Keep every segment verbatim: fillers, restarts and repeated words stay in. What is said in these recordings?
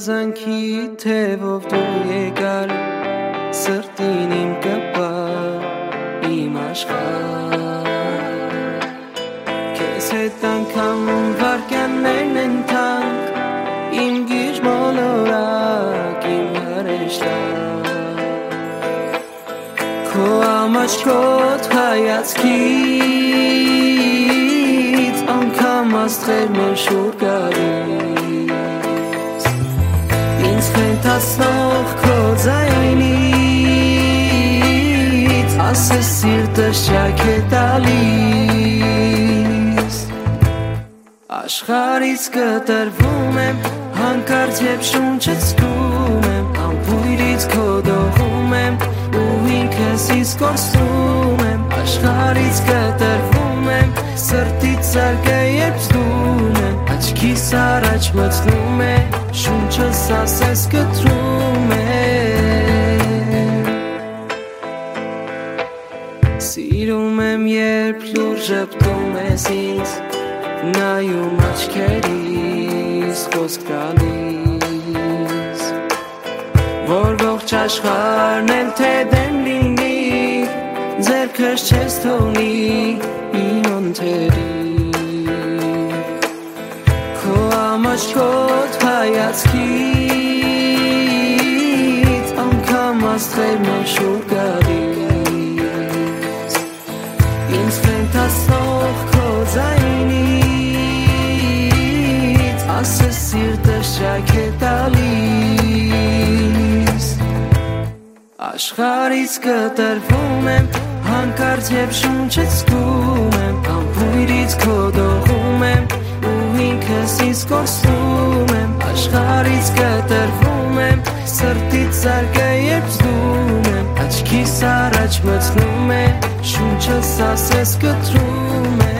երազանքի թևով դու եկար սրտին իմ կպա իմ աշխարհ քեզ հետ անգամ վարկյաններն են թանկ իմ գիժ մոլորակ իմ հրեշտակ քո ամաչկոտ հայացքից անգամ աստղերն են շուր գալիս ինձ խենթացնող քո ձայնից ասես սիրտս ճաք է տալիս աշխարհից կտրվում եմ հանկարծ երբ շունչս զգում եմ ամպույրից քո դողում եմ ու ինքս ինձ կորսնում եմ աշխարհից կտրվում եմ սրտից զարկը երբ զգում եմ աչքիս առաջ մտնում է շունչս ասես կտրում է սիրում եմ երբ լուր ժպտում ես ինձ նայում աչքերիս խոսք տալիս որ ողջ աշխարհն էլ թե դեմ լինի ձեռքս չես թողնի իմ անթերի քո ամաչկոտ հայացքից անգամ աստղերն են շուր գալիս ինձ խենթացնող քո ձայնից ասես սիրտս ճաք է տալիս աշխարհից կտրվում եմ հանկարծ երբ շունչս զգում եմ ամպույրից քո դողում եմ ու ինքս ինձ կորսնում եմ աշխարհից կտրվում եմ սրտից զարկը երբ զգում եմ աչքիս առաջ մտնում է շունչս ասես կտրում է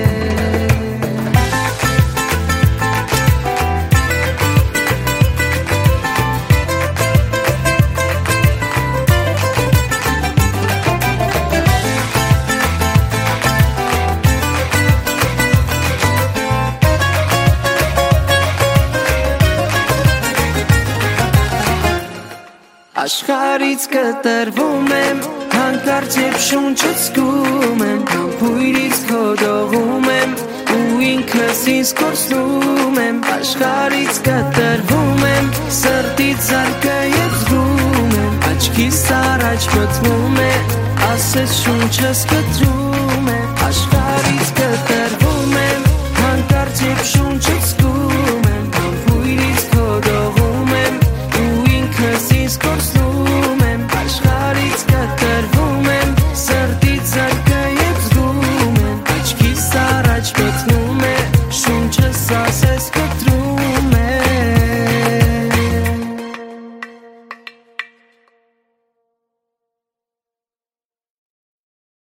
աշխարհից կտրվում եմ հանկարծ երբ շունչս զգում եմ ամպույրից քո դողում եմ ու ինքս ինձ կորսնում եմ աշխարհից կտրվում եմ սրտից զարկը երբ զգում եմ աչքիս առաջ մտնում է ասես շունչս կտրում է աշխարհից կտրվում եմ հանկարծ երբ շունչս զգում եմ ամպույրից քո դողում եմ ու ինքս ինձ կորսնում